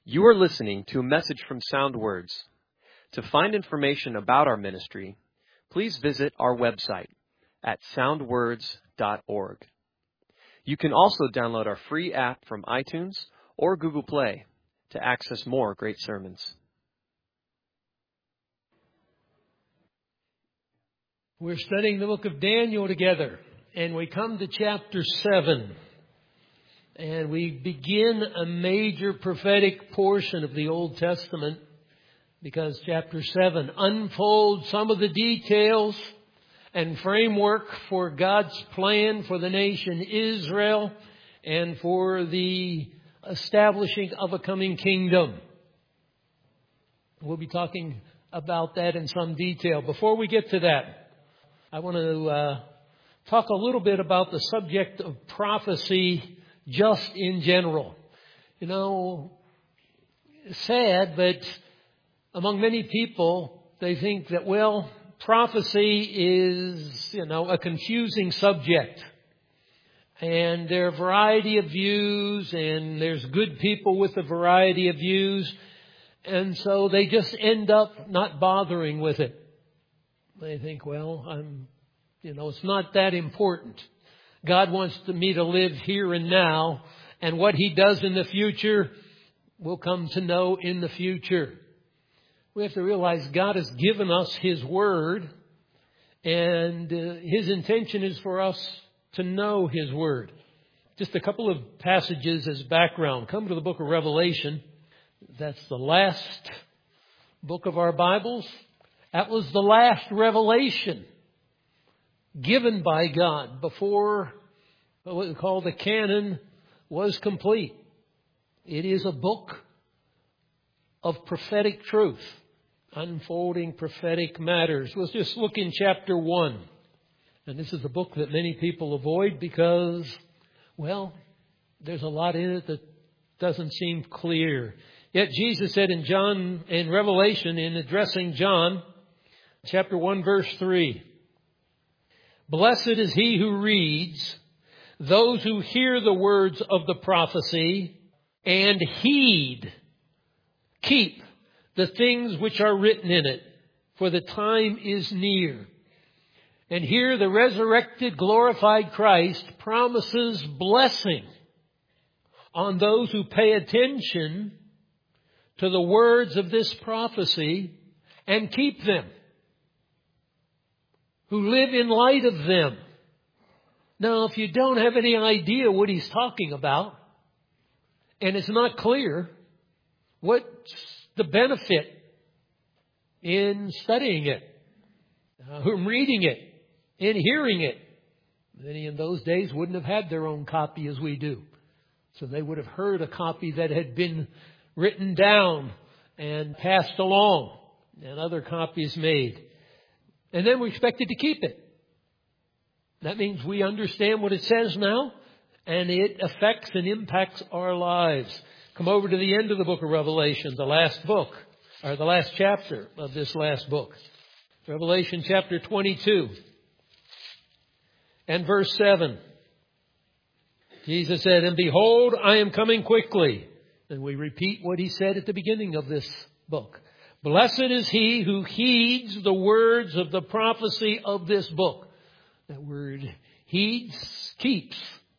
You are listening to a message from Sound Words. To find information about our ministry, please visit our website at soundwords.org. You can also download our free app from iTunes or Google Play to access more great sermons. We're studying the book of Daniel together, and we come to chapter 7. And we begin a major prophetic portion of the Old Testament because chapter 7 unfolds some of the details and framework for God's plan for the nation Israel and for the establishing of a coming kingdom. We'll be talking about that in some detail. Before we get to that, I want to talk a little bit about the subject of prophecy just in general. You know, sad, but among many people, they think that, well, prophecy is, a confusing subject. And there are a variety of views, and there's good people with a variety of views. And so they just end up not bothering with it. They think, well, it's not that important. God wants me to live here and now, and what He does in the future, we'll come to know in the future. We have to realize God has given us His Word, and His intention is for us to know His Word. Just a couple of passages as background. Come to the book of Revelation. That's the last book of our Bibles. That was the last revelation given by God before what we call the canon was complete. It is a book of prophetic truth, unfolding prophetic matters. Let's just look in chapter 1. And this is a book that many people avoid because, there's a lot in it that doesn't seem clear. Yet Jesus said in Revelation, in addressing John, chapter 1, verse 3, "Blessed is he who reads, those who hear the words of the prophecy and keep the things which are written in it, for the time is near." And here the resurrected, glorified Christ promises blessing on those who pay attention to the words of this prophecy and keep them, who live in light of them. Now, if you don't have any idea what he's talking about, and it's not clear, what's the benefit in studying it, reading it, and hearing it? Many in those days wouldn't have had their own copy as we do. So they would have heard a copy that had been written down and passed along, and other copies made. And then we're expected to keep it. That means we understand what it says now, and it affects and impacts our lives. Come over to the end of the book of Revelation, the last book, or the last chapter of this last book. Revelation chapter 22 and verse 7. Jesus said, "And behold, I am coming quickly." And we repeat what He said at the beginning of this book. "Blessed is he who heeds the words of the prophecy of this book." That word heeds, keeps.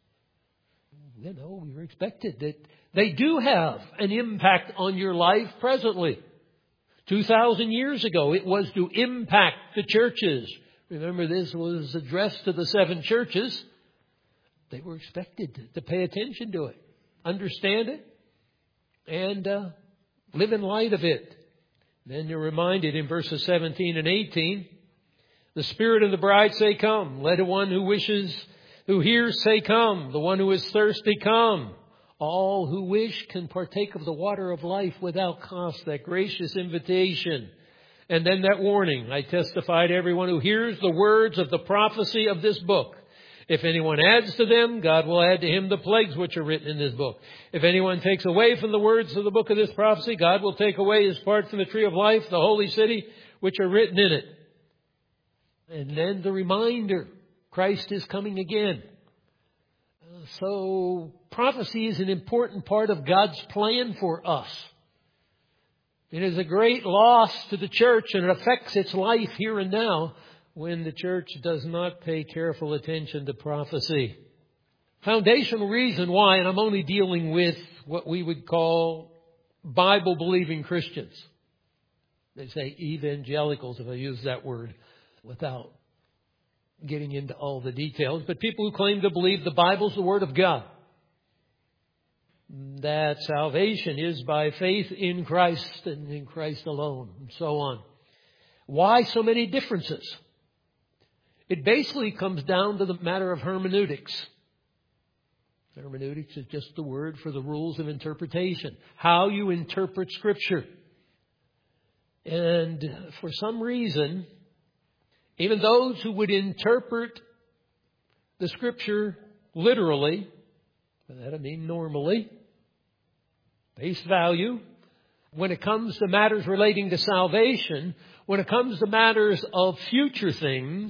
We're expected that they do have an impact on your life presently. 2,000 years ago, it was to impact the churches. Remember, this was addressed to the 7 churches. They were expected to pay attention to it, understand it, and live in light of it. Then you're reminded in verses 17 and 18, "The Spirit and the bride say, come. Let the one who hears say, come. The one who is thirsty, come. All who wish can partake of the water of life without cost." That gracious invitation. And then that warning, "I testify to everyone who hears the words of the prophecy of this book. If anyone adds to them, God will add to him the plagues which are written in this book. If anyone takes away from the words of the book of this prophecy, God will take away his part from the tree of life, the holy city, which are written in it." And then the reminder, Christ is coming again. So prophecy is an important part of God's plan for us. It is a great loss to the church, and it affects its life here and now when the church does not pay careful attention to prophecy. Foundational reason why, and I'm only dealing with what we would call Bible-believing Christians. They say evangelicals, if I use that word, without getting into all the details. But people who claim to believe the Bible's the Word of God. That salvation is by faith in Christ and in Christ alone, and so on. Why so many differences? It basically comes down to the matter of hermeneutics. Hermeneutics is just the word for the rules of interpretation. How you interpret Scripture. And for some reason, even those who would interpret the Scripture literally, by that I mean normally, face value, when it comes to matters relating to salvation, when it comes to matters of future things,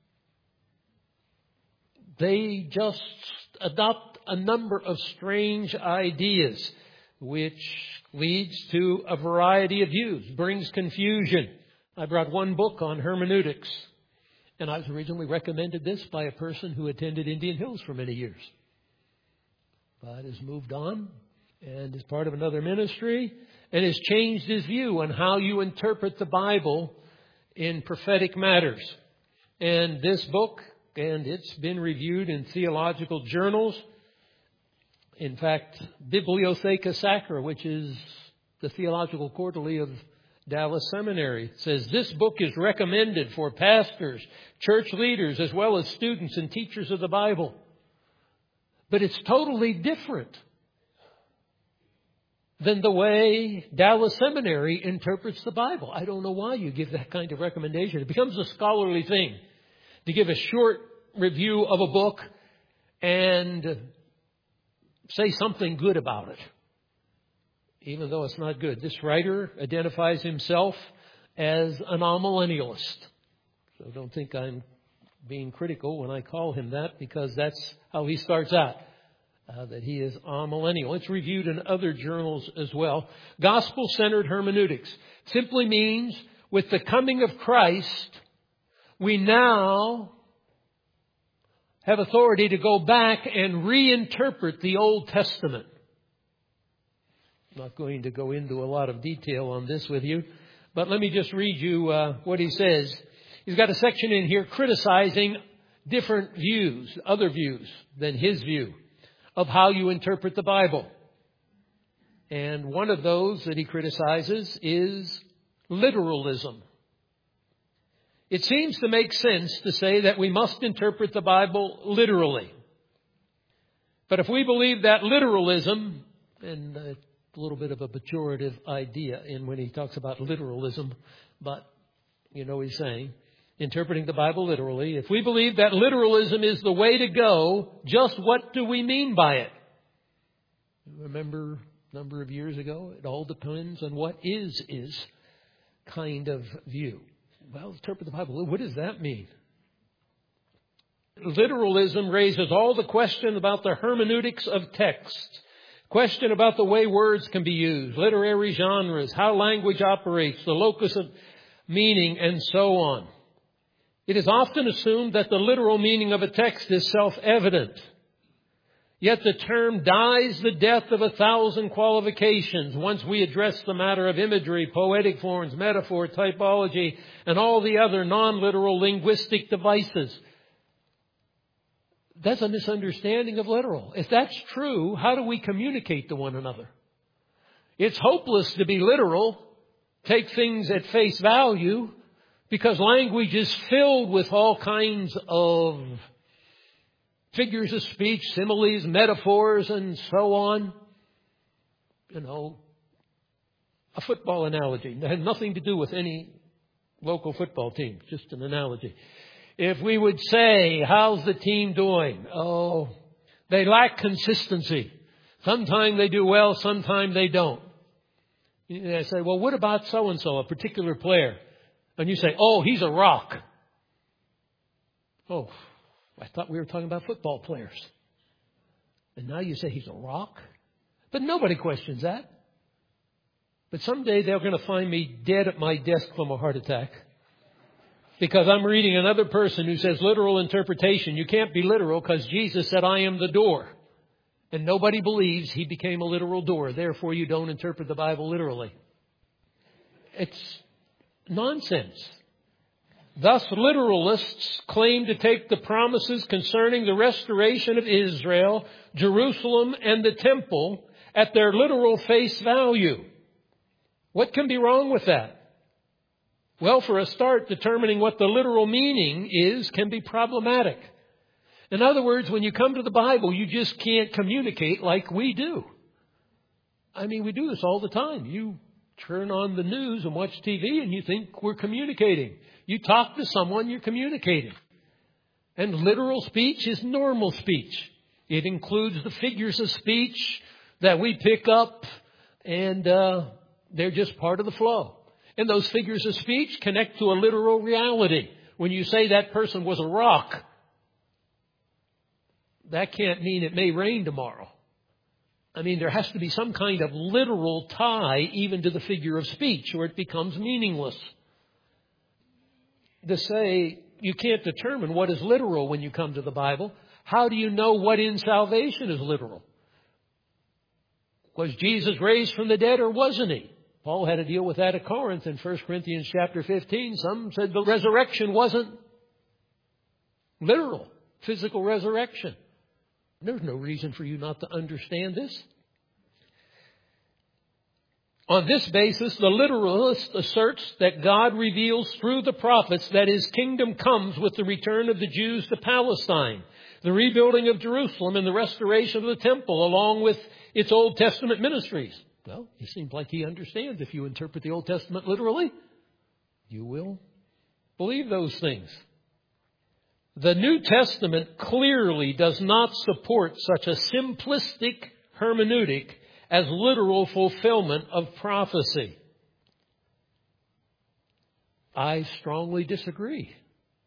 they just adopt a number of strange ideas, which leads to a variety of views, brings confusion. I brought one book on hermeneutics, and I was originally recommended this by a person who attended Indian Hills for many years, but has moved on and is part of another ministry and has changed his view on how you interpret the Bible in prophetic matters. And this book, and it's been reviewed in theological journals. In fact, Bibliotheca Sacra, which is the theological quarterly of Dallas Seminary, says this book is recommended for pastors, church leaders, as well as students and teachers of the Bible. But it's totally different than the way Dallas Seminary interprets the Bible. I don't know why you give that kind of recommendation. It becomes a scholarly thing to give a short review of a book and say something good about it, even though it's not good. This writer identifies himself as an amillennialist. So don't think I'm being critical when I call him that, because that's how he starts out, that he is amillennial. It's reviewed in other journals as well. Gospel-centered hermeneutics simply means with the coming of Christ, we now have authority to go back and reinterpret the Old Testament. I'm not going to go into a lot of detail on this with you, but let me just read you what he says. He's got a section in here criticizing different views, other views than his view of how you interpret the Bible. And one of those that he criticizes is literalism. It seems to make sense to say that we must interpret the Bible literally. But if we believe that literalism, and a little bit of a pejorative idea in when he talks about literalism, but you know what he's saying, interpreting the Bible literally. If we believe that literalism is the way to go, just what do we mean by it? Remember a number of years ago, it all depends on what is kind of view. Well, interpret the Bible. What does that mean? Literalism raises all the question about the hermeneutics of text. Question about the way words can be used, literary genres, how language operates, the locus of meaning, and so on. It is often assumed that the literal meaning of a text is self-evident. Yet the term dies the death of 1,000 qualifications once we address the matter of imagery, poetic forms, metaphor, typology, and all the other non-literal linguistic devices. That's a misunderstanding of literal. If that's true, how do we communicate to one another? It's hopeless to be literal, take things at face value, because language is filled with all kinds of figures of speech, similes, metaphors, and so on. You know, a football analogy. It had nothing to do with any local football team, just an analogy. If we would say, how's the team doing? Oh, they lack consistency. Sometimes they do well, sometimes they don't. And I say, well, what about so-and-so, a particular player? And you say, oh, he's a rock. Oh, I thought we were talking about football players. And now you say he's a rock? But nobody questions that. But someday they're going to find me dead at my desk from a heart attack. Because I'm reading another person who says literal interpretation. You can't be literal because Jesus said, I am the door. And nobody believes He became a literal door. Therefore, you don't interpret the Bible literally. It's nonsense. Thus, literalists claim to take the promises concerning the restoration of Israel, Jerusalem, and the temple at their literal face value. What can be wrong with that? Well, for a start, determining what the literal meaning is can be problematic. In other words, when you come to the Bible, you just can't communicate like we do. I mean, we do this all the time. You turn on the news and watch TV and you think we're communicating. You talk to someone, you're communicating. And literal speech is normal speech. It includes the figures of speech that we pick up, and they're just part of the flow. And those figures of speech connect to a literal reality. When you say that person was a rock, that can't mean it may rain tomorrow. I mean, there has to be some kind of literal tie even to the figure of speech, or it becomes meaningless. To say you can't determine what is literal when you come to the Bible, how do you know what in salvation is literal? Was Jesus raised from the dead or wasn't He? Paul had to deal with that at Corinth in 1 Corinthians chapter 15. Some said the resurrection wasn't literal, physical resurrection. There's no reason for you not to understand this. On this basis, the literalist asserts that God reveals through the prophets that His kingdom comes with the return of the Jews to Palestine, the rebuilding of Jerusalem, and the restoration of the temple, along with its Old Testament ministries. Well, it seems like he understands if you interpret the Old Testament literally, you will believe those things. The New Testament clearly does not support such a simplistic hermeneutic as literal fulfillment of prophecy. I strongly disagree.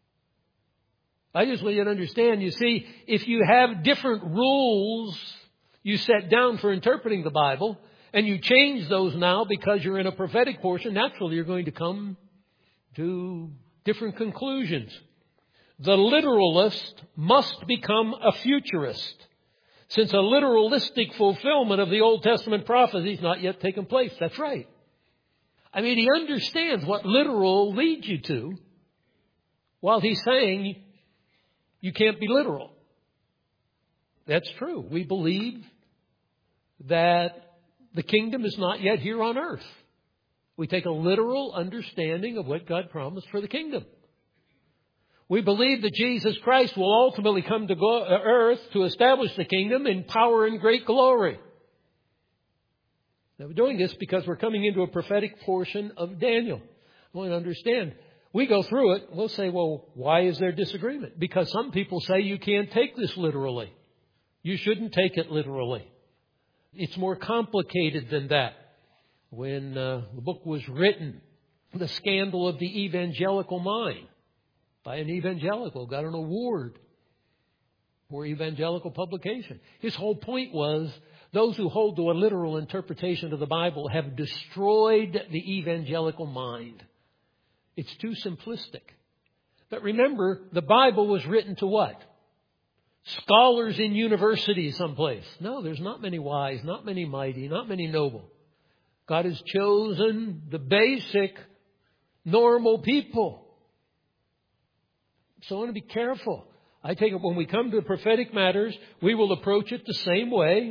I just want you to understand, you see, if you have different rules you set down for interpreting the Bible, and you change those now because you're in a prophetic portion, naturally you're going to come to different conclusions. The literalist must become a futurist, since a literalistic fulfillment of the Old Testament prophecy has not yet taken place. That's right. I mean, he understands what literal leads you to, while he's saying you can't be literal. That's true. We believe that the kingdom is not yet here on earth. We take a literal understanding of what God promised for the kingdom. We believe that Jesus Christ will ultimately come to earth to establish the kingdom in power and great glory. Now, we're doing this because we're coming into a prophetic portion of Daniel. I want to understand. We go through it, we'll say, well, why is there disagreement? Because some people say you can't take this literally. You shouldn't take it literally. It's more complicated than that. When the book was written, The Scandal of the Evangelical Mind, by an evangelical, got an award for evangelical publication. His whole point was those who hold to a literal interpretation of the Bible have destroyed the evangelical mind. It's too simplistic. But remember, the Bible was written to what? Scholars in universities someplace. No, there's not many wise, not many mighty, not many noble. God has chosen the basic, normal people. So I want to be careful. I take it when we come to prophetic matters, we will approach it the same way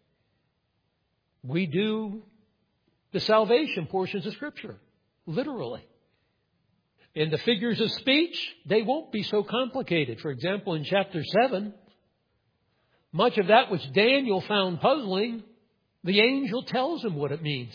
we do the salvation portions of Scripture, literally. In the figures of speech, they won't be so complicated. For example, in chapter 7, much of that which Daniel found puzzling, the angel tells him what it means.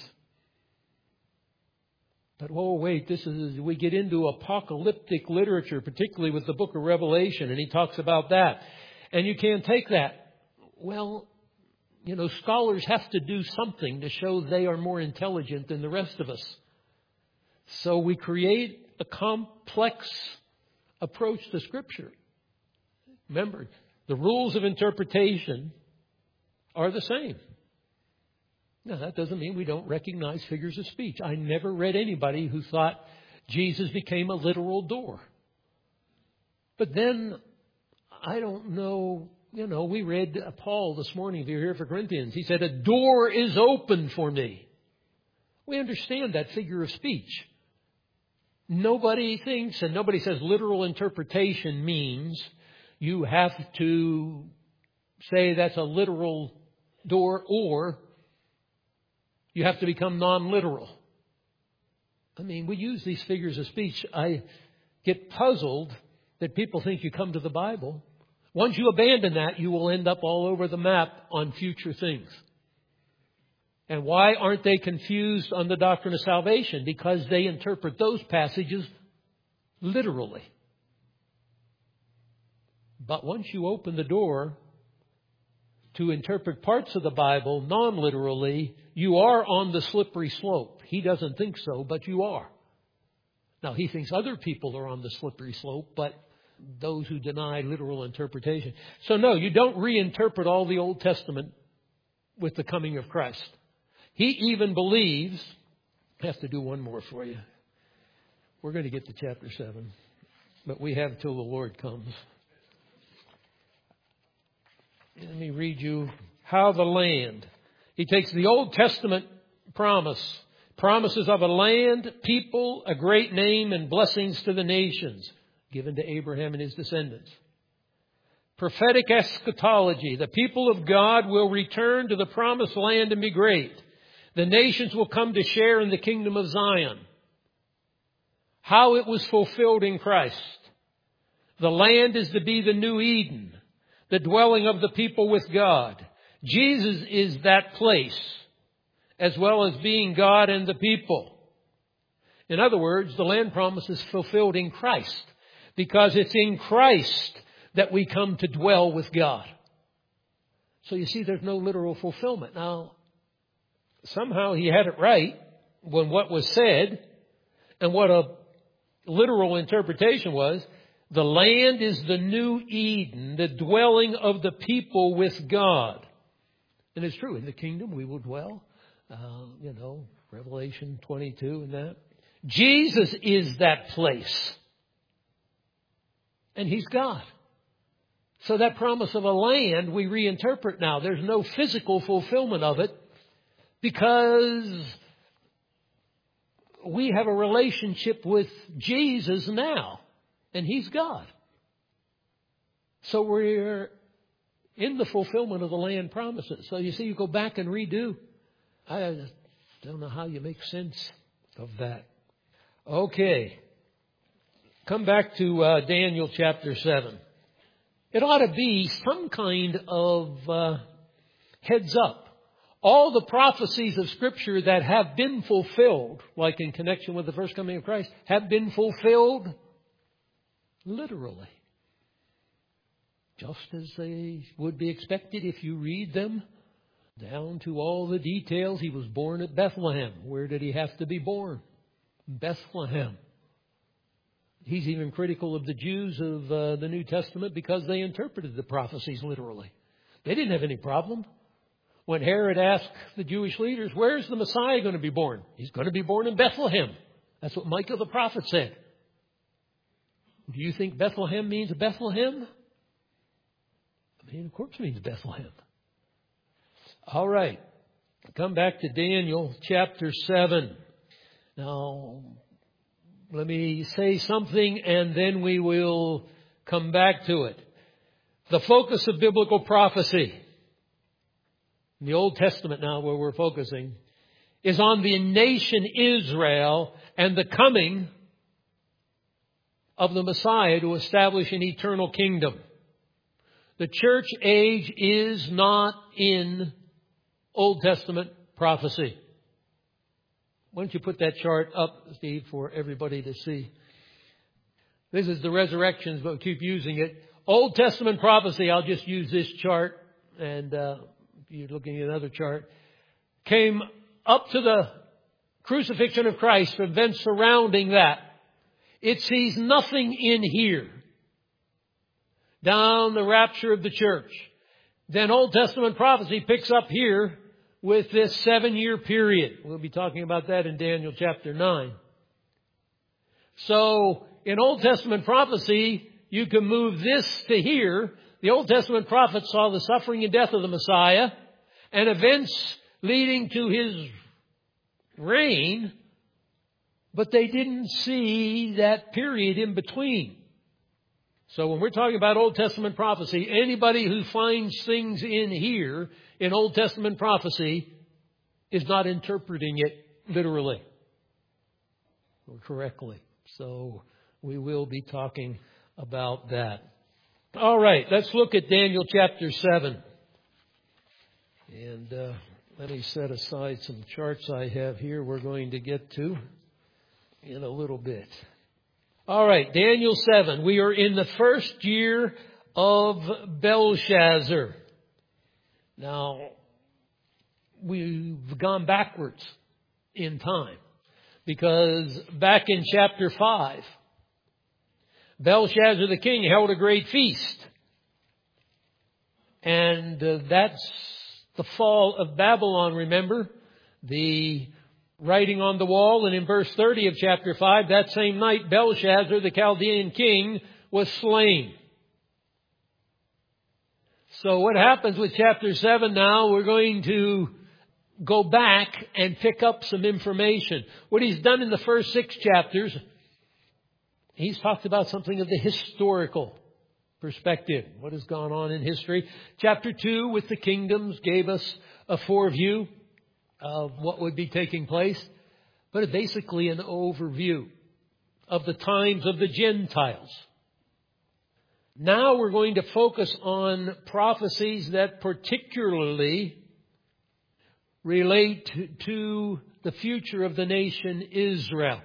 But, oh, wait, we get into apocalyptic literature, particularly with the book of Revelation, and he talks about that. And you can't take that. Well, you know, scholars have to do something to show they are more intelligent than the rest of us. So we create a complex approach to Scripture. Remember, the rules of interpretation are the same. Now, that doesn't mean we don't recognize figures of speech. I never read anybody who thought Jesus became a literal door. But then, I don't know, we read Paul this morning, if you're here for Corinthians. He said, a door is open for me. We understand that figure of speech. Nobody thinks, and nobody says literal interpretation means you have to say that's a literal door or you have to become non-literal. I mean, we use these figures of speech. I get puzzled that people think you come to the Bible. Once you abandon that, you will end up all over the map on future things. And why aren't they confused on the doctrine of salvation? Because they interpret those passages literally. But once you open the door to interpret parts of the Bible non-literally, you are on the slippery slope. He doesn't think so, but you are. Now, he thinks other people are on the slippery slope, but those who deny literal interpretation. So no, you don't reinterpret all the Old Testament with the coming of Christ. He even believes, I have to do one more for you. We're going to get to chapter 7, but we have till the Lord comes. Let me read you how the land. He takes the Old Testament promises of a land, people, a great name, and blessings to the nations, given to Abraham and his descendants. Prophetic eschatology. The people of God will return to the promised land and be great. The nations will come to share in the kingdom of Zion. How it was fulfilled in Christ. The land is to be the new Eden, the dwelling of the people with God. Jesus is that place, as well as being God and the people. In other words, the land promise is fulfilled in Christ, because it's in Christ that we come to dwell with God. So you see, there's no literal fulfillment. Now, somehow he had it right when what was said and what a literal interpretation was. The land is the new Eden, the dwelling of the people with God. And it's true, in the kingdom we will dwell. Revelation 22 and that. Jesus is that place. And He's God. So that promise of a land we reinterpret now. There's no physical fulfillment of it because we have a relationship with Jesus now. And He's God. So we're in the fulfillment of the land promises. So you see, you go back and redo. I just don't know how you make sense of that. Okay. Come back to Daniel chapter 7. It ought to be some kind of heads up. All the prophecies of Scripture that have been fulfilled, like in connection with the first coming of Christ, have been fulfilled literally. Just as they would be expected if you read them, down to all the details. He was born at Bethlehem. Where did He have to be born? Bethlehem. He's even critical of the Jews of the New Testament because they interpreted the prophecies literally. They didn't have any problem. When Herod asked the Jewish leaders, where's the Messiah going to be born? He's going to be born in Bethlehem. That's what Micah the prophet said. Do you think Bethlehem means Bethlehem? I mean, of course it means Bethlehem. All right. Come back to Daniel chapter 7. Now, let me say something and then we will come back to it. The focus of biblical prophecy in the Old Testament now, where we're focusing, is on the nation Israel and the coming of the Messiah to establish an eternal kingdom. The church age is not in Old Testament prophecy. Why don't you put that chart up, Steve, for everybody to see? This is the resurrections, but we keep using it. Old Testament prophecy, I'll just use this chart, and if you're looking at another chart, came up to the crucifixion of Christ, events surrounding that. It sees nothing in here. Down the rapture of the church. Then Old Testament prophecy picks up here with this 7-year period. We'll be talking about that in Daniel chapter 9. So, in Old Testament prophecy, you can move this to here. The Old Testament prophets saw the suffering and death of the Messiah and events leading to His reign, but they didn't see that period in between. So when we're talking about Old Testament prophecy, anybody who finds things in here in Old Testament prophecy is not interpreting it literally or correctly. So we will be talking about that. All right, let's look at Daniel chapter 7. And let me set aside some charts I have here we're going to get to in a little bit. All right, Daniel 7. We are in the first year of Belshazzar. Now, we've gone backwards in time because back in chapter 5, Belshazzar the king held a great feast. And that's the fall of Babylon, remember? The writing on the wall, and in verse 30 of chapter 5, that same night Belshazzar, the Chaldean king, was slain. So what happens with chapter 7 now? We're going to go back and pick up some information. What he's done in the first 6 chapters, he's talked about something of the historical perspective, what has gone on in history. Chapter 2, with the kingdoms, gave us a foreview of what would be taking place, but it's basically an overview of the times of the Gentiles. Now we're going to focus on prophecies that particularly relate to the future of the nation Israel.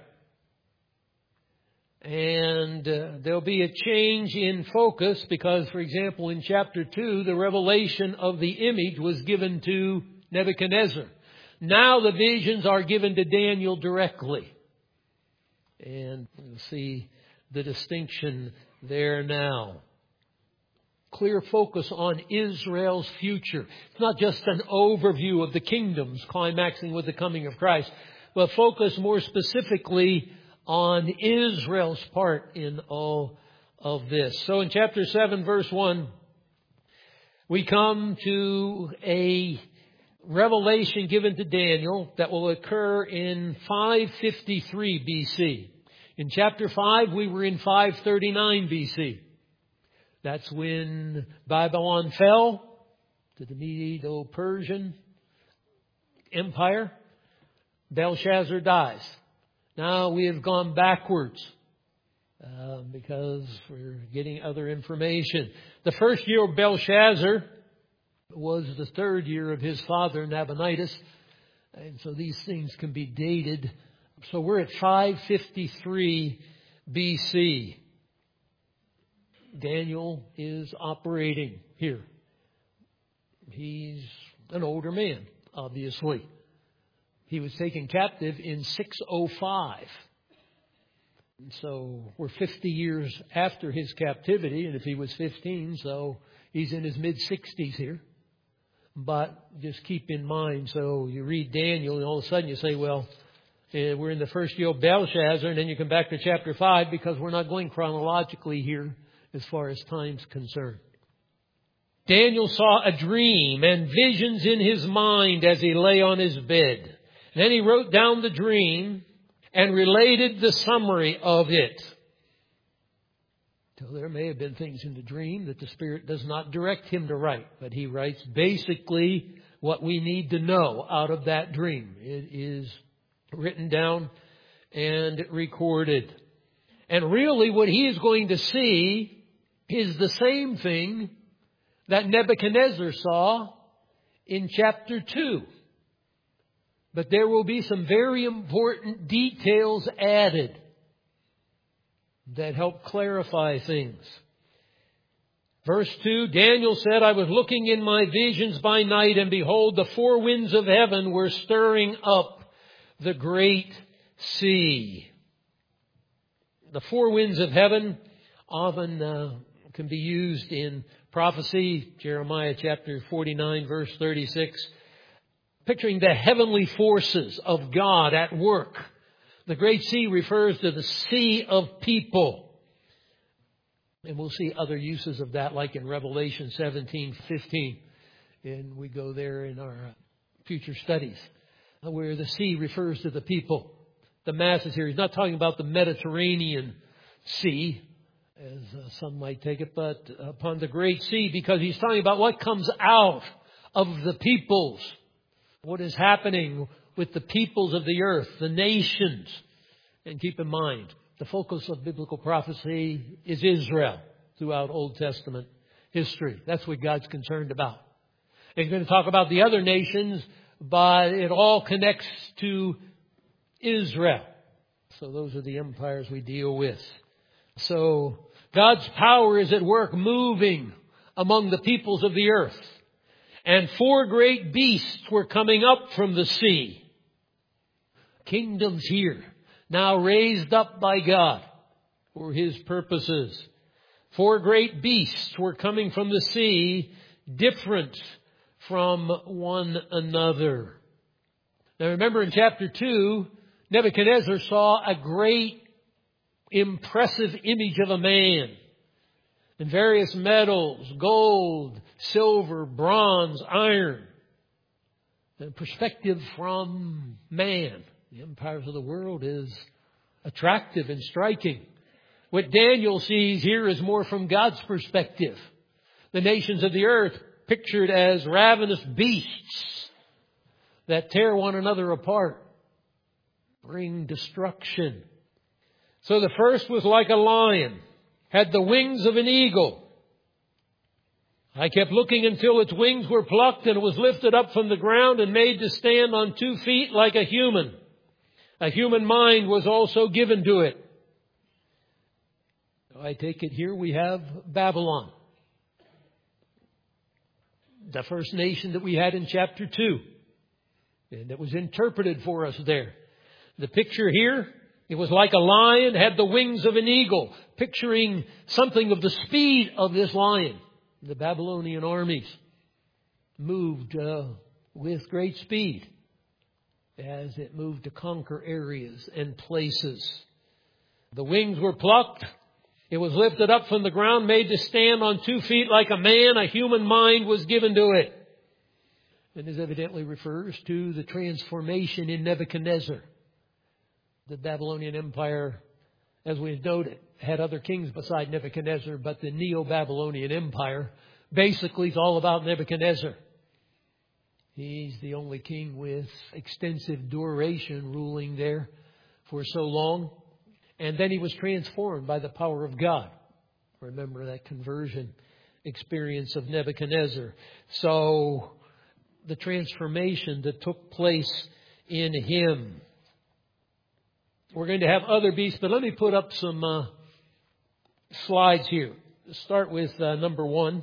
And there'll be a change in focus because, for example, in chapter 2, the revelation of the image was given to Nebuchadnezzar. Now the visions are given to Daniel directly. And we'll see the distinction there now. Clear focus on Israel's future. It's not just an overview of the kingdoms climaxing with the coming of Christ, but focus more specifically on Israel's part in all of this. So in chapter 7, verse 1, we come to a revelation given to Daniel that will occur in 553 BC. In chapter 5, we were in 539 BC. That's when Babylon fell to the Medo-Persian Empire. Belshazzar dies. Now we have gone backwards because we're getting other information. The first year of Belshazzar was the 3rd year of his father, Nabonidus. And so these things can be dated. So we're at 553 BC. Daniel is operating here. He's an older man, obviously. He was taken captive in 605. And so we're 50 years after his captivity. And if he was 15, so he's in his mid-60s here. But just keep in mind, so you read Daniel and all of a sudden you say, well, we're in the first year of Belshazzar, and then you come back to chapter 5 because we're not going chronologically here as far as time's concerned. Daniel saw a dream and visions in his mind as he lay on his bed. And then he wrote down the dream and related the summary of it. So there may have been things in the dream that the Spirit does not direct him to write, but he writes basically what we need to know out of that dream. It is written down and recorded. And really what he is going to see is the same thing that Nebuchadnezzar saw in chapter 2. But there will be some very important details added that help clarify things. Verse 2, Daniel said, I was looking in my visions by night, and behold, the 4 winds of heaven were stirring up the great sea. The 4 winds of heaven often can be used in prophecy. Jeremiah chapter 49, verse 36. picturing the heavenly forces of God at work. The Great Sea refers to the sea of people. And we'll see other uses of that, like in Revelation 17:15. And we go there in our future studies, where the sea refers to the people, the masses here. He's not talking about the Mediterranean Sea, as some might take it, but upon the Great Sea, because he's talking about what comes out of the peoples, what is happening with the peoples of the earth, the nations. And keep in mind, the focus of biblical prophecy is Israel throughout Old Testament history. That's what God's concerned about. And he's going to talk about the other nations, but it all connects to Israel. So those are the empires we deal with. So God's power is at work moving among the peoples of the earth. And 4 great beasts were coming up from the sea. Kingdoms here, now raised up by God for His purposes. 4 great beasts were coming from the sea, different from one another. Now remember, in chapter 2, Nebuchadnezzar saw a great, impressive image of a man in various metals, gold, silver, bronze, iron. The perspective from man, the empires of the world, is attractive and striking. What Daniel sees here is more from God's perspective. The nations of the earth pictured as ravenous beasts that tear one another apart, bring destruction. So the first was like a lion, had the wings of an eagle. I kept looking until its wings were plucked, and it was lifted up from the ground and made to stand on 2 feet like a human. A human mind was also given to it. I take it here we have Babylon, the first nation that we had in chapter 2. And it was interpreted for us there. The picture here, it was like a lion, had the wings of an eagle, picturing something of the speed of this lion. The Babylonian armies moved with great speed as it moved to conquer areas and places. The wings were plucked. It was lifted up from the ground, made to stand on 2 feet like a man. A human mind was given to it. And this evidently refers to the transformation in Nebuchadnezzar. The Babylonian Empire, as we noted, had other kings beside Nebuchadnezzar, but the Neo-Babylonian Empire basically is all about Nebuchadnezzar. He's the only king with extensive duration ruling there for so long. And then he was transformed by the power of God. Remember that conversion experience of Nebuchadnezzar. So the transformation that took place in him. We're going to have other beasts, but let me put up some slides here. Let's start with number 1.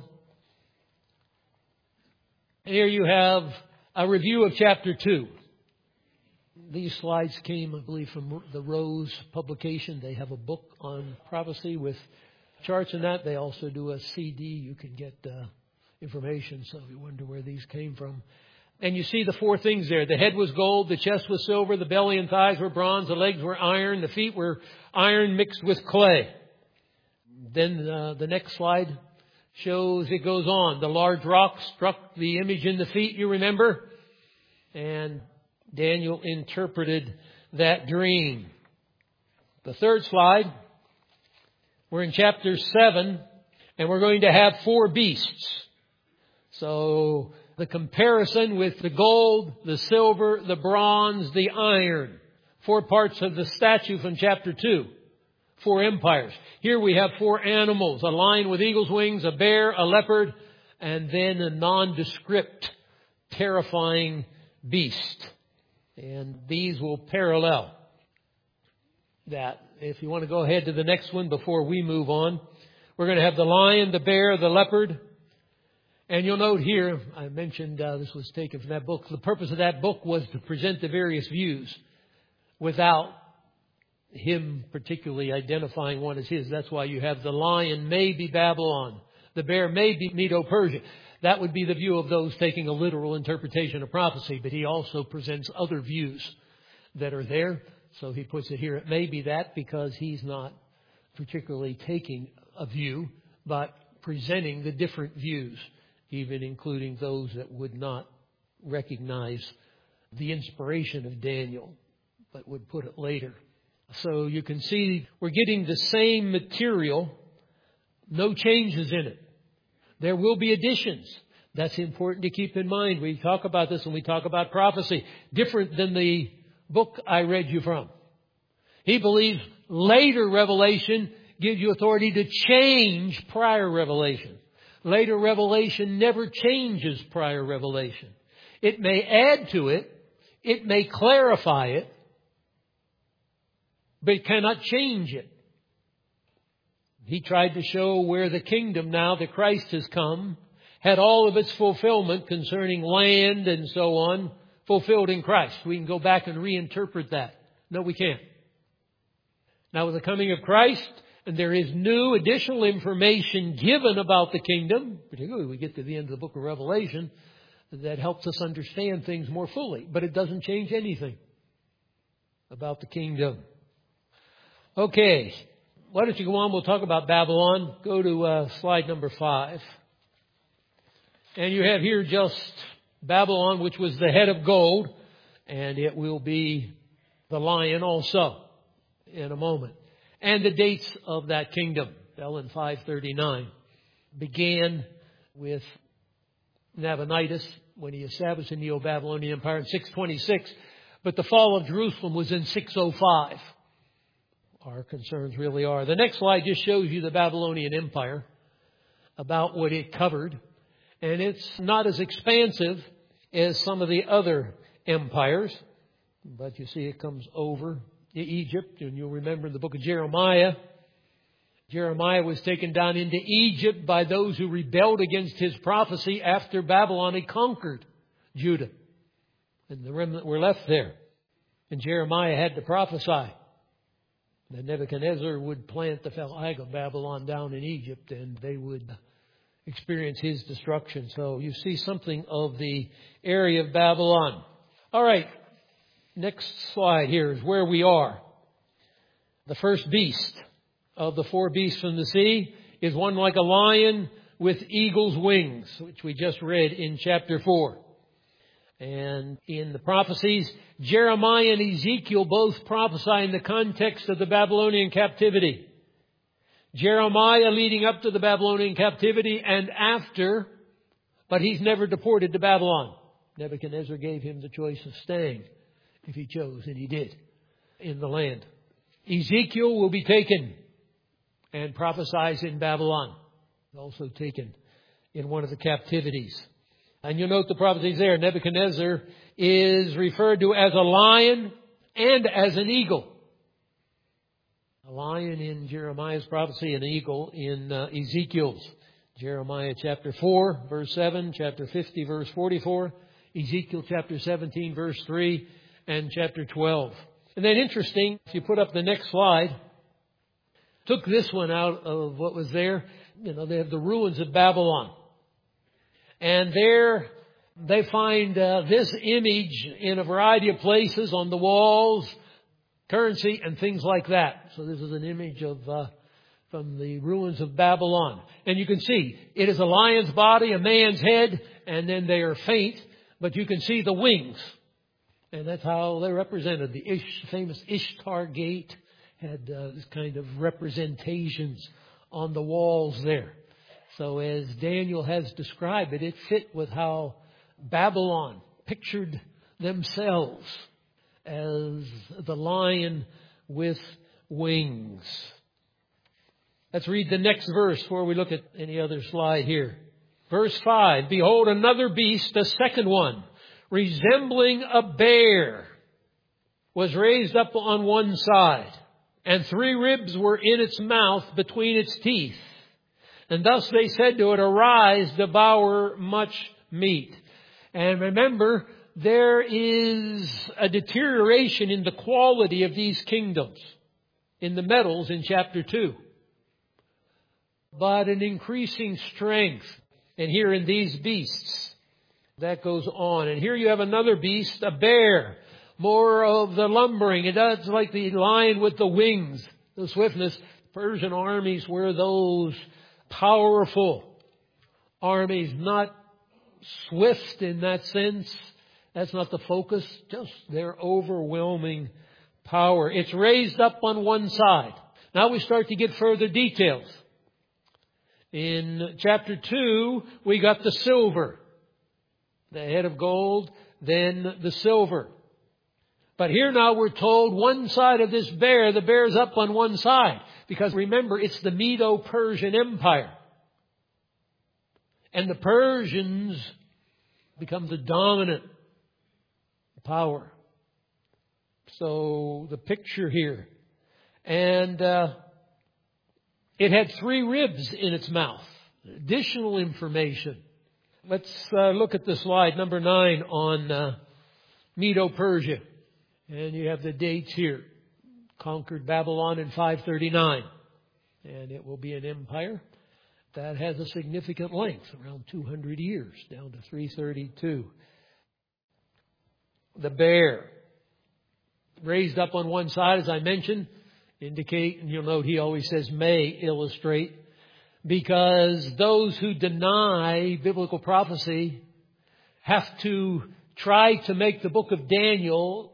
Here you have a review of chapter 2. These slides came, I believe, from the Rose publication. They have a book on prophecy with charts and that. They also do a CD. You can get information, so if you wonder where these came from. And you see the 4 things there. The head was gold, the chest was silver, the belly and thighs were bronze, the legs were iron, the feet were iron mixed with clay. Then the next slide shows it goes on. The large rock struck the image in the feet, you remember? And Daniel interpreted that dream. The third slide, we're in chapter 7, and we're going to have 4 beasts. So the comparison with the gold, the silver, the bronze, the iron. 4 parts of the statue from chapter 2. 4 empires. Here we have 4 animals. A lion with eagle's wings, a bear, a leopard, and then a nondescript, terrifying beast. And these will parallel that. If you want to go ahead to the next one before we move on, we're going to have the lion, the bear, the leopard. And you'll note here, I mentioned this was taken from that book. The purpose of that book was to present the various views without him particularly identifying one as his. That's why you have the lion may be Babylon. The bear may be Medo-Persia. That would be the view of those taking a literal interpretation of prophecy, but he also presents other views that are there. So he puts it here. It may be that because he's not particularly taking a view, but presenting the different views, even including those that would not recognize the inspiration of Daniel, but would put it later. So you can see we're getting the same material, no changes in it. There will be additions. That's important to keep in mind. We talk about this when we talk about prophecy. Different than the book I read you from. He believes later revelation gives you authority to change prior revelation. Later revelation never changes prior revelation. It may add to it. It may clarify it. But it cannot change it. He tried to show where the kingdom now that Christ has come had all of its fulfillment concerning land and so on fulfilled in Christ. We can go back and reinterpret that. No, we can't. Now with the coming of Christ, and there is new additional information given about the kingdom, particularly when we get to the end of the book of Revelation, that helps us understand things more fully. But it doesn't change anything about the kingdom. Okay. Why don't you go on? We'll talk about Babylon. Go to slide number 5. And you have here just Babylon, which was the head of gold. And it will be the lion also in a moment. And the dates of that kingdom fell in 539. Began with Nabonidus when he established the Neo-Babylonian Empire in 626. But the fall of Jerusalem was in 605. Our concerns really are. The next slide just shows you the Babylonian Empire, about what it covered. And it's not as expansive as some of the other empires. But you see it comes over Egypt. And you'll remember in the book of Jeremiah, Jeremiah was taken down into Egypt by those who rebelled against his prophecy after Babylon had conquered Judah. And the remnant were left there. And Jeremiah had to prophesy that Nebuchadnezzar would plant the flag of Babylon down in Egypt and they would experience his destruction. So you see something of the area of Babylon. All right. Next slide here is where we are. The first beast of the 4 beasts from the sea is one like a lion with eagle's wings, which we just read in chapter 4. And in the prophecies, Jeremiah and Ezekiel both prophesy in the context of the Babylonian captivity. Jeremiah leading up to the Babylonian captivity and after, but he's never deported to Babylon. Nebuchadnezzar gave him the choice of staying if he chose, and he did, in the land. Ezekiel will be taken and prophesies in Babylon, also taken in one of the captivities. And you'll note the prophecies there. Nebuchadnezzar is referred to as a lion and as an eagle. A lion in Jeremiah's prophecy, an eagle in Ezekiel's. Jeremiah chapter 4, verse 7, chapter 50, verse 44, Ezekiel chapter 17, verse 3, and chapter 12. And then interesting, if you put up the next slide, took this one out of what was there. You know, they have the ruins of Babylon. And there they find this image in a variety of places on the walls, currency and things like that. So this is an image of from the ruins of Babylon. And you can see it is a lion's body, a man's head, and then they are faint. But you can see the wings. And that's how they're represented. The famous Ishtar Gate had this kind of representations on the walls there. So as Daniel has described it, it fit with how Babylon pictured themselves as the lion with wings. Let's read the next verse before we look at any other slide here. Verse 5, behold, another beast, a second one, resembling a bear, was raised up on one side, and 3 ribs were in its mouth between its teeth. And thus they said to it, arise, devour much meat. And remember, there is a deterioration in the quality of these kingdoms in the metals in chapter 2. But an increasing strength. And here in these beasts, that goes on. And here you have another beast, a bear. More of the lumbering. It does like the lion with the wings, the swiftness. Persian armies were those powerful armies, not swift in that sense. That's not the focus, just their overwhelming power. It's raised up on one side. Now we start to get further details. In chapter 2, we got the silver. The head of gold, then the silver. But here now we're told one side of this bear, the bear's up on one side. Because remember, it's the Medo-Persian Empire. And the Persians become the dominant power. So the picture here. And it had 3 ribs in its mouth. Additional information. Let's look at the slide, number 9 on Medo-Persia. And you have the dates here. Conquered Babylon in 539. And it will be an empire that has a significant length, around 200 years, down to 332. The bear, raised up on one side, as I mentioned, indicate, and you'll note he always says may illustrate, because those who deny biblical prophecy have to try to make the book of Daniel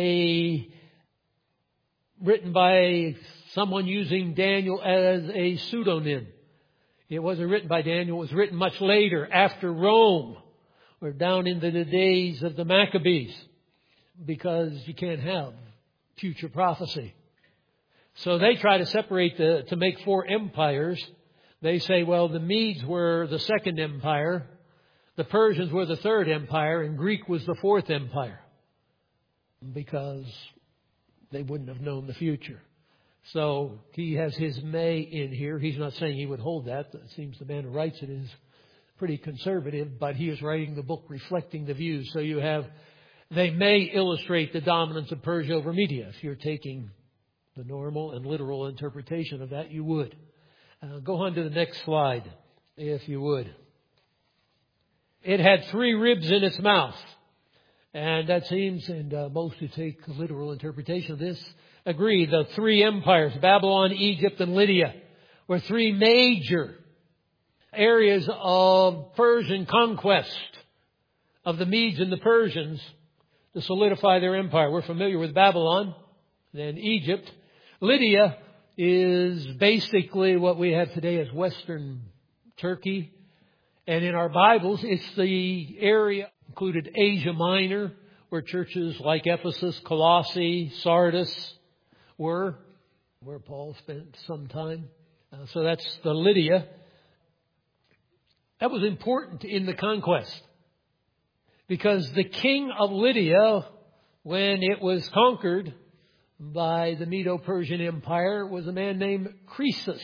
written by someone using Daniel as a pseudonym. It wasn't written by Daniel. It was written much later, after Rome, or down into the days of the Maccabees, because you can't have future prophecy. So they try to separate to make 4 empires. They say, well, the Medes were the second empire, the Persians were the third empire, and Greek was the fourth empire, because they wouldn't have known the future. So he has his may in here. He's not saying he would hold that. It seems the man who writes it is pretty conservative, but he is writing the book reflecting the views. So you have, they may illustrate the dominance of Persia over Media. If you're taking the normal and literal interpretation of that, you would. Go on to the next slide, if you would. It had 3 ribs in its mouth. And that seems, and most who take a literal interpretation of this, agree, the 3 empires, Babylon, Egypt, and Lydia, were 3 major areas of Persian conquest of the Medes and the Persians to solidify their empire. We're familiar with Babylon, then Egypt. Lydia is basically what we have today as Western Turkey. And in our Bibles, it's the area included Asia Minor, where churches like Ephesus, Colossae, Sardis were, where Paul spent some time. So that's the Lydia. That was important in the conquest, because the king of Lydia, when it was conquered by the Medo-Persian Empire, was a man named Croesus.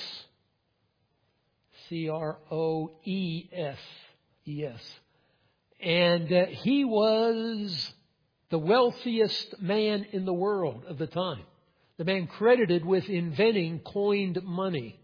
Croeses. And he was the wealthiest man in the world of the time. The man credited with inventing coined money.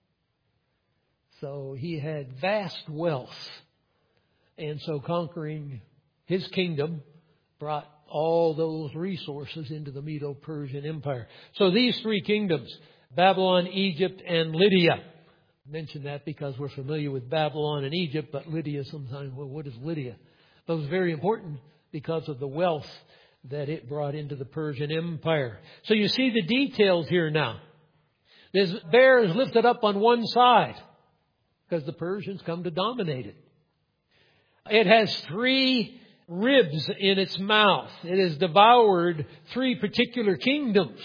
So he had vast wealth. And so conquering his kingdom brought all those resources into the Medo-Persian Empire. So these 3 kingdoms, Babylon, Egypt, and Lydia. I mention that because we're familiar with Babylon and Egypt, but Lydia sometimes, well, what is Lydia? But it was very important because of the wealth that it brought into the Persian Empire. So you see the details here now. This bear is lifted up on one side because the Persians come to dominate it. It has 3 ribs in its mouth. It has devoured 3 particular kingdoms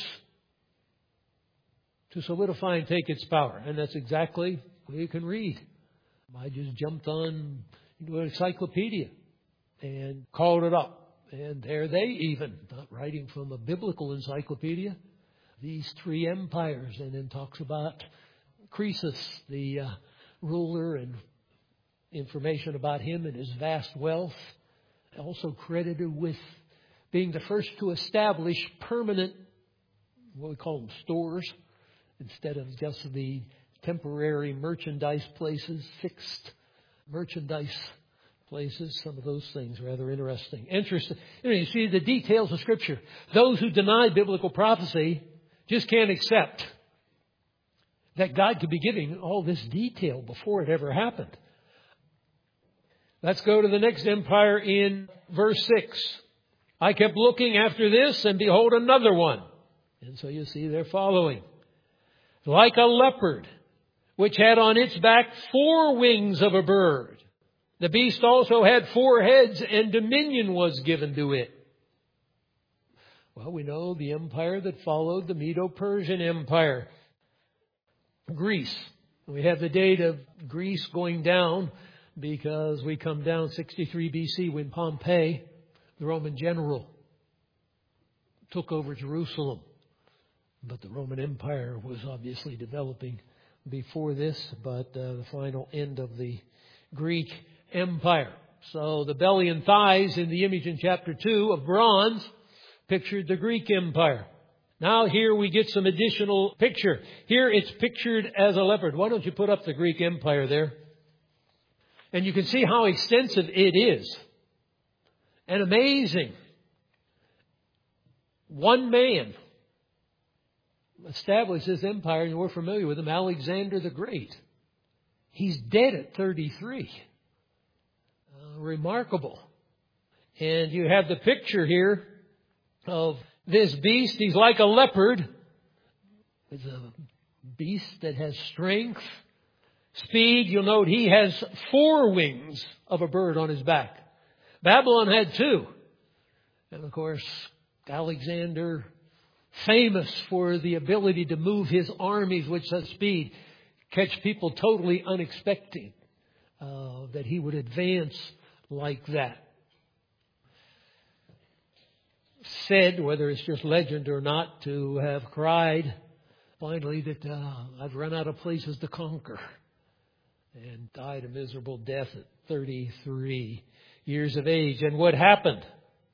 to solidify and take its power. And that's exactly what you can read. I just jumped on into an encyclopedia and called it up. And there they even, not writing from a biblical encyclopedia, these 3 empires, and then talks about Croesus, the ruler, and information about him and his vast wealth. Also credited with being the first to establish permanent, what we call them, stores, instead of just the temporary merchandise places, fixed merchandise places, some of those things rather interesting. Interesting. You see the details of Scripture. Those who deny biblical prophecy just can't accept that God could be giving all this detail before it ever happened. Let's go to the next empire in verse 6. I kept looking after this, and behold, another one. And so you see they're following. Like a leopard, which had on its back 4 wings of a bird. The beast also had 4 heads, and dominion was given to it. Well, we know the empire that followed the Medo-Persian Empire. Greece. We have the date of Greece going down because we come down 63 BC when Pompey, the Roman general, took over Jerusalem. But the Roman Empire was obviously developing before this, but the final end of the Greek Empire. So the belly and thighs in the image in chapter 2 of bronze pictured the Greek Empire. Now here we get some additional picture. Here it's pictured as a leopard. Why don't you put up the Greek Empire there? And you can see how extensive it is. And amazing. One man established this empire, and we're familiar with him, Alexander the Great. He's dead at 33. Remarkable. And you have the picture here of this beast. He's like a leopard. It's a beast that has strength, speed. You'll note he has 4 wings of a bird on his back. Babylon had 2. And of course, Alexander, famous for the ability to move his armies with such speed, catch people totally unexpecting that he would advance like that. Said, whether it's just legend or not, to have cried finally that I've run out of places to conquer, and died a miserable death at 33 years of age. And what happened?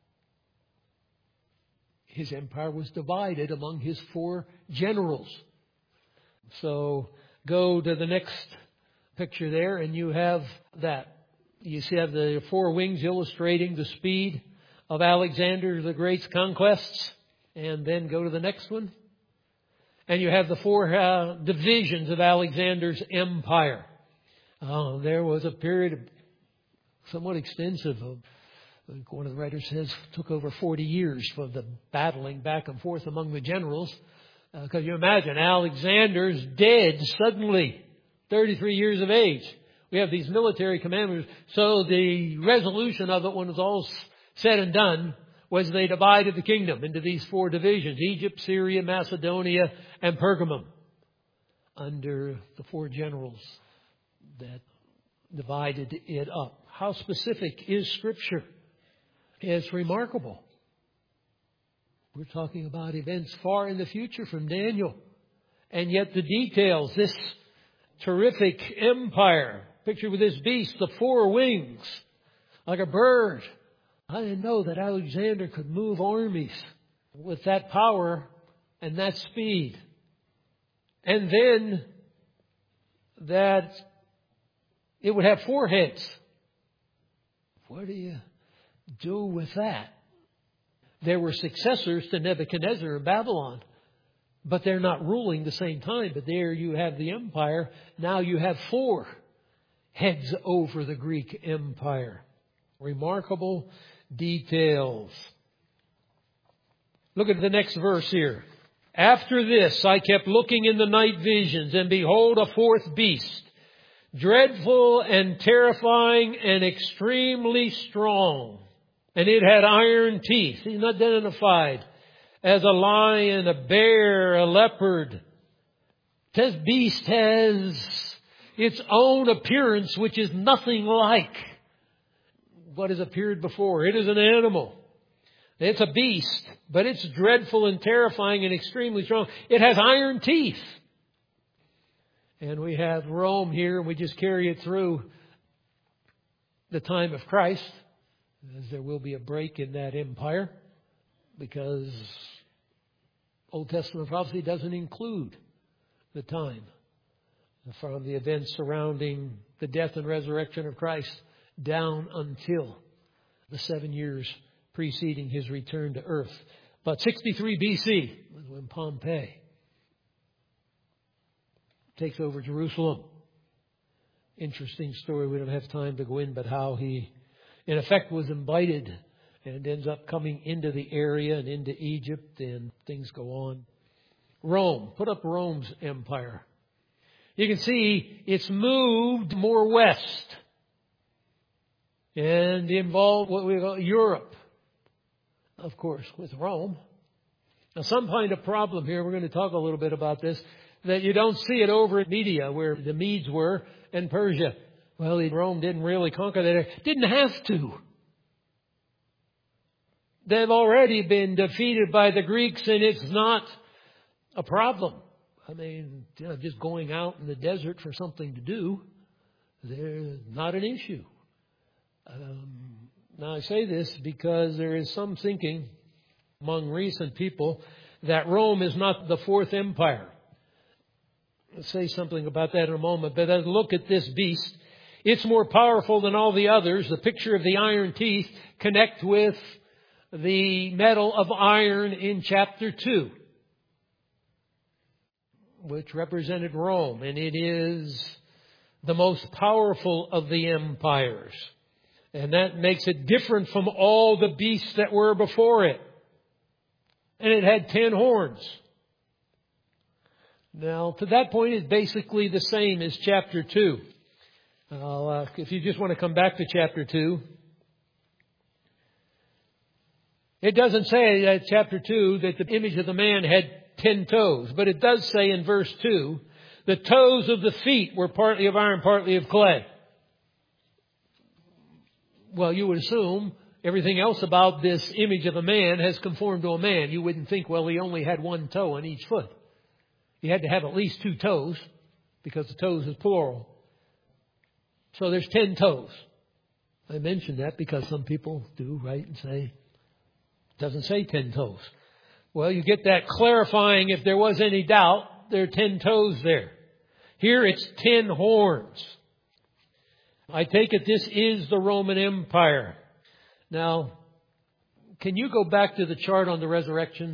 His empire was divided among his 4 generals. So go to the next picture there, and you have that. You see have the 4 wings illustrating the speed of Alexander the Great's conquests. And then go to the next one. And you have the 4 divisions of Alexander's empire. There was a period of somewhat extensive. One of the writers says took over 40 years for the battling back and forth among the generals. Because you imagine, Alexander's dead suddenly, 33 years of age. We have these military commanders. So the resolution of it, when it was all said and done, was they divided the kingdom into these 4 divisions: Egypt, Syria, Macedonia, and Pergamum, under the 4 generals that divided it up. How specific is Scripture? It's remarkable. We're talking about events far in the future from Daniel. And yet the details, this terrific empire, pictured with this beast, the 4 wings, like a bird. I didn't know that Alexander could move armies with that power and that speed. And then that it would have 4 heads. What do you do with that? There were successors to Nebuchadnezzar in Babylon, but they're not ruling the same time. But there you have the empire. Now you have 4 heads over the Greek Empire. Remarkable details. Look at the next verse here. After this, I kept looking in the night visions, and behold, a 4th beast, dreadful and terrifying and extremely strong. And it had iron teeth. He's identified as a lion, a bear, a leopard. This beast has its own appearance, which is nothing like what has appeared before. It is an animal. It's a beast, but it's dreadful and terrifying and extremely strong. It has iron teeth. And we have Rome here, and we just carry it through the time of Christ, as there will be a break in that empire, because Old Testament prophecy doesn't include the time from the events surrounding the death and resurrection of Christ down until the 7 years preceding His return to earth. But 63 BC was when Pompey takes over Jerusalem. Interesting story. We don't have time to go in, but how he, in effect, was invited and ends up coming into the area and into Egypt, and things go on. Rome. Put up Rome's empire. You can see it's moved more west and involved what we call Europe, of course, with Rome. Now, some find a problem here. We're going to talk a little bit about this, that you don't see it over in Media, where the Medes were, and Persia. Well, Rome didn't really conquer that area. Didn't have to. They've already been defeated by the Greeks, and it's not a problem. I mean, just going out in the desert for something to do, they're not an issue. Now, I say this because there is some thinking among recent people that Rome is not the fourth empire. I'll say something about that in a moment, but as I look at this beast, it's more powerful than all the others. The picture of the iron teeth connect with the metal of iron in chapter 2, which represented Rome, and it is the most powerful of the empires. And that makes it different from all the beasts that were before it. And it had 10 horns. Now, to that point, it's basically the same as chapter 2. If you just want to come back to chapter 2, it doesn't say that chapter 2 that the image of the man had 10 toes, but it does say in verse 2, the toes of the feet were partly of iron, partly of clay. Well, you would assume everything else about this image of a man has conformed to a man. You wouldn't think, well, he only had one toe on each foot. He had to have at least 2 toes, because the toes is plural. So there's 10 toes. I mention that because some people do write and say, it doesn't say 10 toes. Well, you get that clarifying if there was any doubt. There are 10 toes there. Here it's 10 horns. I take it this is the Roman Empire. Now, can you go back to the chart on the resurrections?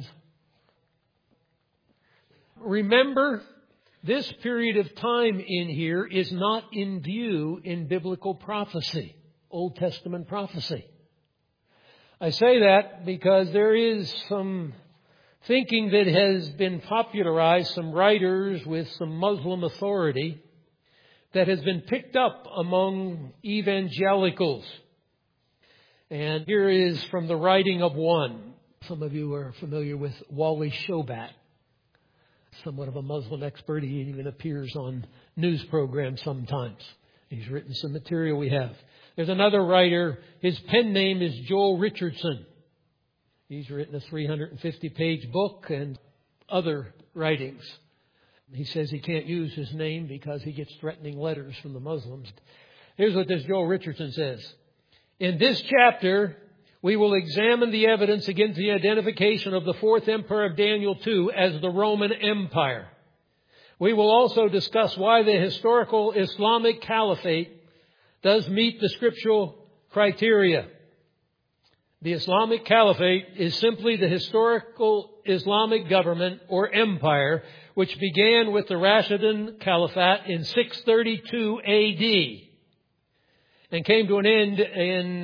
Remember, this period of time in here is not in view in biblical prophecy, Old Testament prophecy. I say that because there is some thinking that has been popularized, some writers with some Muslim authority, that has been picked up among evangelicals. And here is from the writing of one. Some of you are familiar with Wally Shobat, somewhat of a Muslim expert. He even appears on news programs sometimes. He's written some material we have. There's another writer. His pen name is Joel Richardson. He's written a 350-page book and other writings. He says he can't use his name because he gets threatening letters from the Muslims. Here's what this Joel Richardson says. In this chapter, we will examine the evidence against the identification of the fourth empire of Daniel 2 as the Roman Empire. We will also discuss why the historical Islamic Caliphate does meet the scriptural criteria. The Islamic Caliphate is simply the historical Islamic government or empire which began with the Rashidun Caliphate in 632 A.D. and came to an end in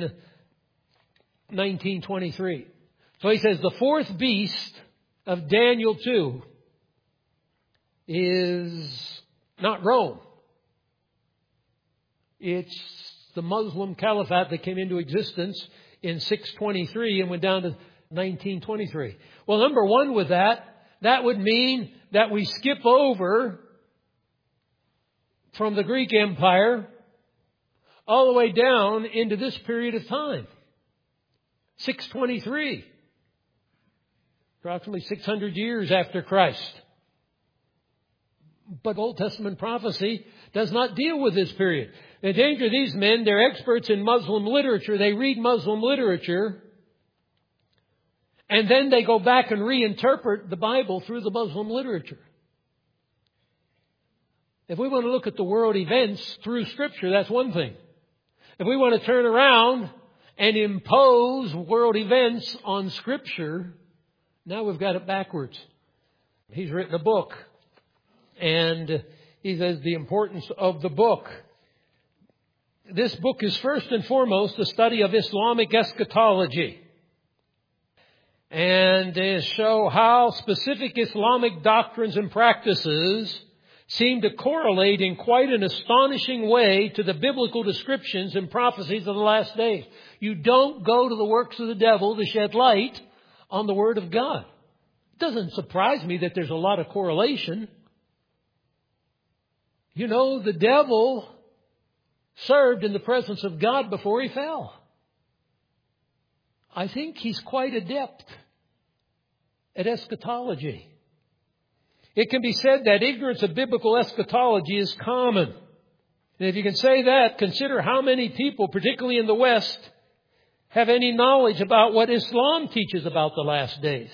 1923. So he says the fourth beast of Daniel 2 is not Rome. It's the Muslim Caliphate that came into existence in 623 and went down to 1923. Well, number one with that would mean that we skip over from the Greek Empire all the way down into this period of time. 623. Approximately 600 years after Christ. But Old Testament prophecy does not deal with this period. The danger of these men, they're experts in Muslim literature. They read Muslim literature, and then they go back and reinterpret the Bible through the Muslim literature. If we want to look at the world events through Scripture, that's one thing. If we want to turn around and impose world events on Scripture, now we've got it backwards. He's written a book, and he says the importance of the book. This book is first and foremost a study of Islamic eschatology, and they show how specific Islamic doctrines and practices seem to correlate in quite an astonishing way to the biblical descriptions and prophecies of the last days. You don't go to the works of the devil to shed light on the Word of God. It doesn't surprise me that there's a lot of correlation. You know, the devil served in the presence of God before he fell. I think he's quite adept at eschatology. It can be said that ignorance of biblical eschatology is common. And if you can say that, consider how many people, particularly in the West, have any knowledge about what Islam teaches about the last days.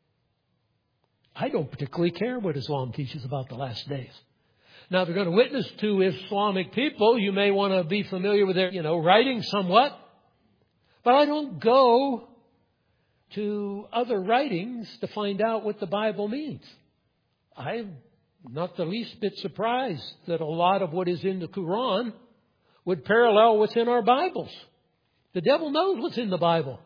I don't particularly care what Islam teaches about the last days. Now, if you're going to witness to Islamic people, you may want to be familiar with their, writing somewhat. But I don't go to other writings to find out what the Bible means. I'm not the least bit surprised that a lot of what is in the Quran would parallel what's in our Bibles. The devil knows what's in the Bible.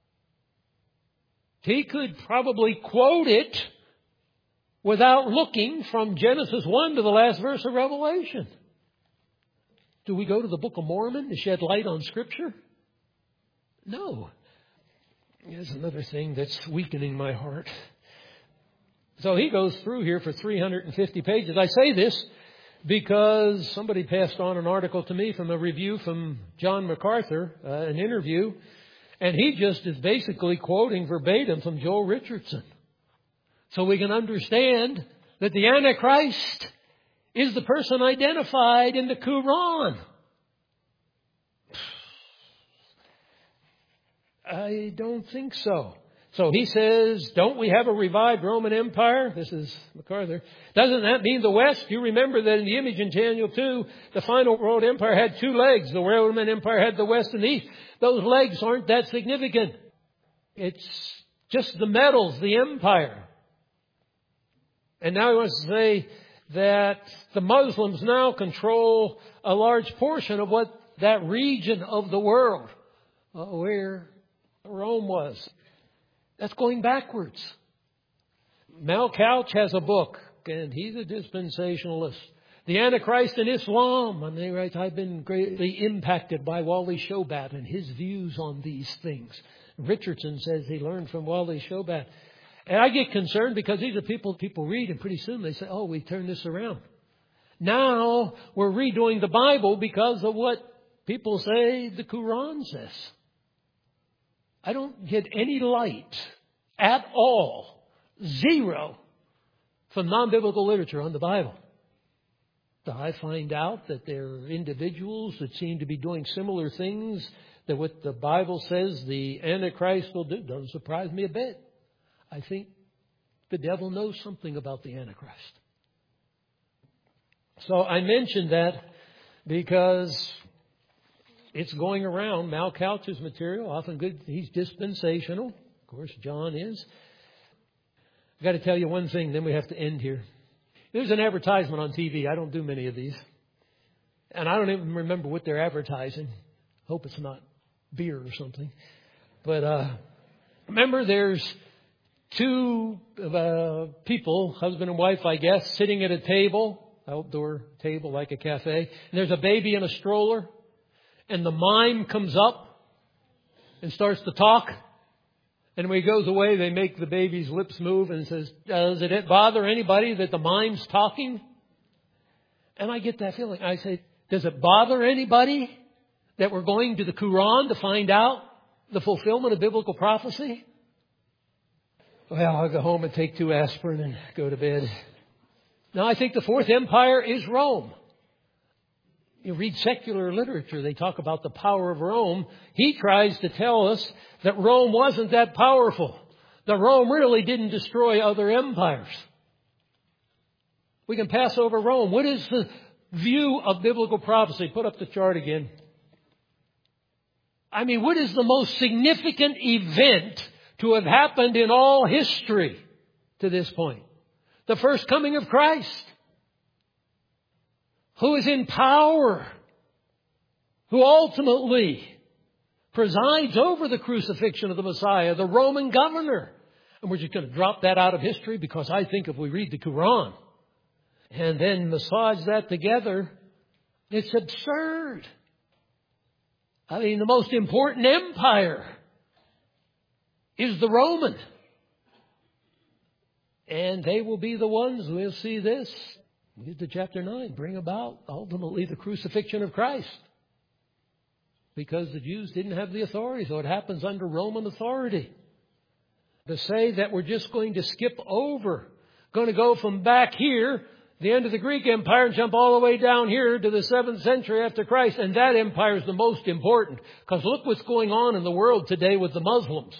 He could probably quote it without looking from Genesis 1 to the last verse of Revelation. Do we go to the Book of Mormon to shed light on Scripture? No. Here's another thing that's weakening my heart. So he goes through here for 350 pages. I say this because somebody passed on an article to me from a review from John MacArthur, an interview, and he just is basically quoting verbatim from Joel Richardson. So we can understand that the Antichrist is the person identified in the Quran. I don't think so. So he says, don't we have a revived Roman Empire? This is MacArthur. Doesn't that mean the West? You remember that in the image in Daniel 2, the final world empire had two legs. The Roman Empire had the West and the East. Those legs aren't that significant. It's just the metals, the empire. And now he wants to say that the Muslims now control a large portion of what that region of the world where Rome was. That's going backwards. Mal Couch has a book, and he's a dispensationalist. The Antichrist in Islam. And he writes, I've been greatly impacted by Wally Shobat and his views on these things. Richardson says he learned from Wally Shobat. And I get concerned because these are people read, and pretty soon they say, oh, we turned this around. Now we're redoing the Bible because of what people say the Quran says. I don't get any light at all, zero, from non-biblical literature on the Bible. So I find out that there are individuals that seem to be doing similar things that what the Bible says the Antichrist will do. Doesn't surprise me a bit. I think the devil knows something about the Antichrist. So I mentioned that because it's going around. Mal Couch's material, often good. He's dispensational. Of course, John is. I've got to tell you one thing, then we have to end here. There's an advertisement on TV. I don't do many of these. And I don't even remember what they're advertising. Hope it's not beer or something. But remember, there's two people, husband and wife, I guess, sitting at a table, outdoor table like a cafe. And there's a baby in a stroller. And the mime comes up and starts to talk. And when he goes away, they make the baby's lips move and says, does it bother anybody that the mime's talking? And I get that feeling. I say, does it bother anybody that we're going to the Quran to find out the fulfillment of biblical prophecy? Well, I'll go home and take 2 aspirin and go to bed. Now, I think the fourth empire is Rome. You read secular literature, they talk about the power of Rome. He tries to tell us that Rome wasn't that powerful. That Rome really didn't destroy other empires. We can pass over Rome. What is the view of biblical prophecy? Put up the chart again. I mean, what is the most significant event to have happened in all history to this point? The first coming of Christ, who is in power, who ultimately presides over the crucifixion of the Messiah, the Roman governor. And we're just going to drop that out of history because I think if we read the Quran and then massage that together, it's absurd. I mean, the most important empire is the Roman. And they will be the ones who will see this. Read to chapter 9. Bring about ultimately the crucifixion of Christ. Because the Jews didn't have the authority. So it happens under Roman authority. To say that we're just going to skip over. Going to go from back here, the end of the Greek Empire, and jump all the way down here to the 7th century after Christ. And that empire is the most important. Because look what's going on in the world today with the Muslims.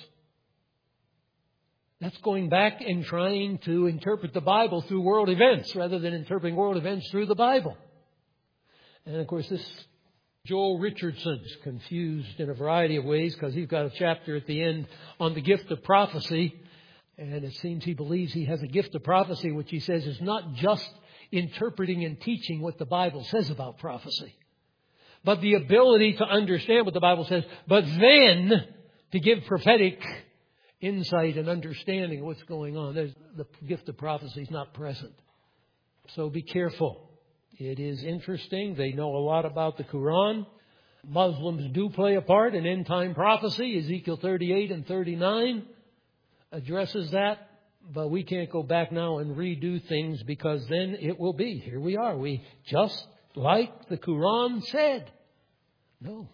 That's going back and trying to interpret the Bible through world events rather than interpreting world events through the Bible. And of course, this Joel Richardson's confused in a variety of ways because he's got a chapter at the end on the gift of prophecy. And it seems he believes he has a gift of prophecy, which he says is not just interpreting and teaching what the Bible says about prophecy, but the ability to understand what the Bible says, but then to give prophetic insight and understanding of what's going on. The gift of prophecy is not present. So be careful. It is interesting. They know a lot about the Quran. Muslims do play a part in end-time prophecy. Ezekiel 38 and 39 addresses that. But we can't go back now and redo things because then it will be. Here we are. We just like the Quran said. No.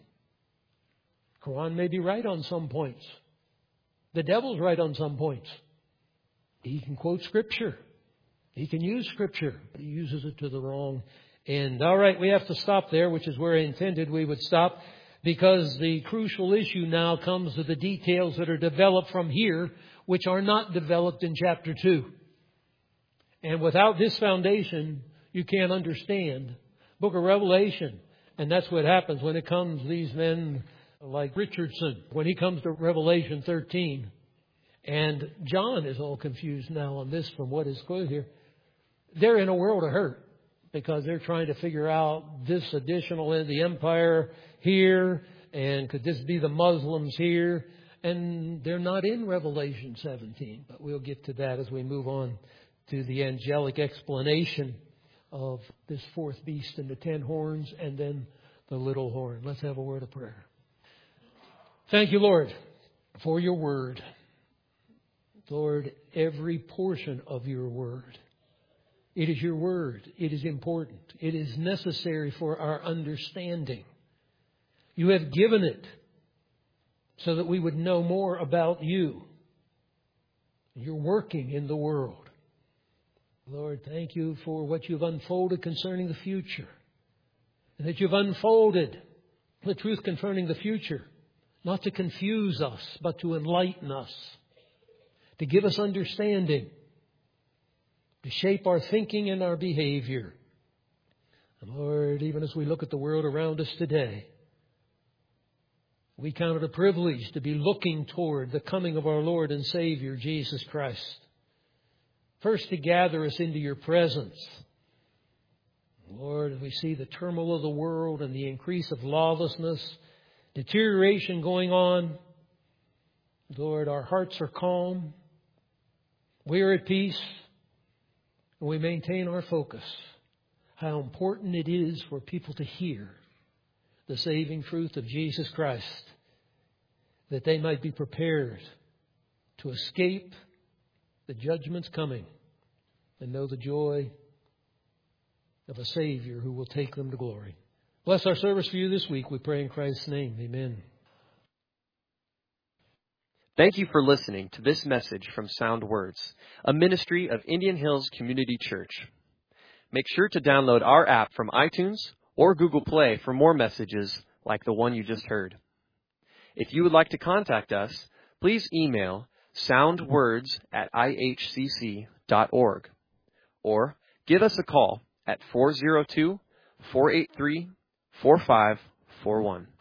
Quran may be right on some points. The devil's right on some points. He can quote Scripture. He can use Scripture, but he uses it to the wrong end. All right, we have to stop there, which is where I intended we would stop, because the crucial issue now comes to the details that are developed from here, which are not developed in chapter 2. And without this foundation, you can't understand Book of Revelation. And that's what happens when it comes, these men like Richardson, when he comes to Revelation 13. And John is all confused now on this from what is quoted here. They're in a world of hurt because they're trying to figure out this additional in the empire here, and could this be the Muslims here? And they're not in Revelation 17, but we'll get to that as we move on to the angelic explanation of this fourth beast and the 10 horns and then the little horn. Let's have a word of prayer. Thank you, Lord, for your word. Lord, every portion of your word. It is your word. It is important. It is necessary for our understanding. You have given it so that we would know more about you. You're working in the world. Lord, thank you for what you've unfolded concerning the future. And that you've unfolded the truth concerning the future. Not to confuse us, but to enlighten us. To give us understanding. To shape our thinking and our behavior. And Lord, even as we look at the world around us today, we count it a privilege to be looking toward the coming of our Lord and Savior, Jesus Christ. First, to gather us into your presence. Lord, as we see the turmoil of the world and the increase of lawlessness, deterioration going on, Lord, our hearts are calm. We are at peace. And we maintain our focus. How important it is for people to hear the saving truth of Jesus Christ, that they might be prepared to escape the judgments coming and know the joy of a Savior who will take them to glory. Bless our service for you this week, we pray in Christ's name. Amen. Thank you for listening to this message from Sound Words, a ministry of Indian Hills Community Church. Make sure to download our app from iTunes or Google Play for more messages like the one you just heard. If you would like to contact us, please email soundwords@ihcc.org or give us a call at 402-483-4541.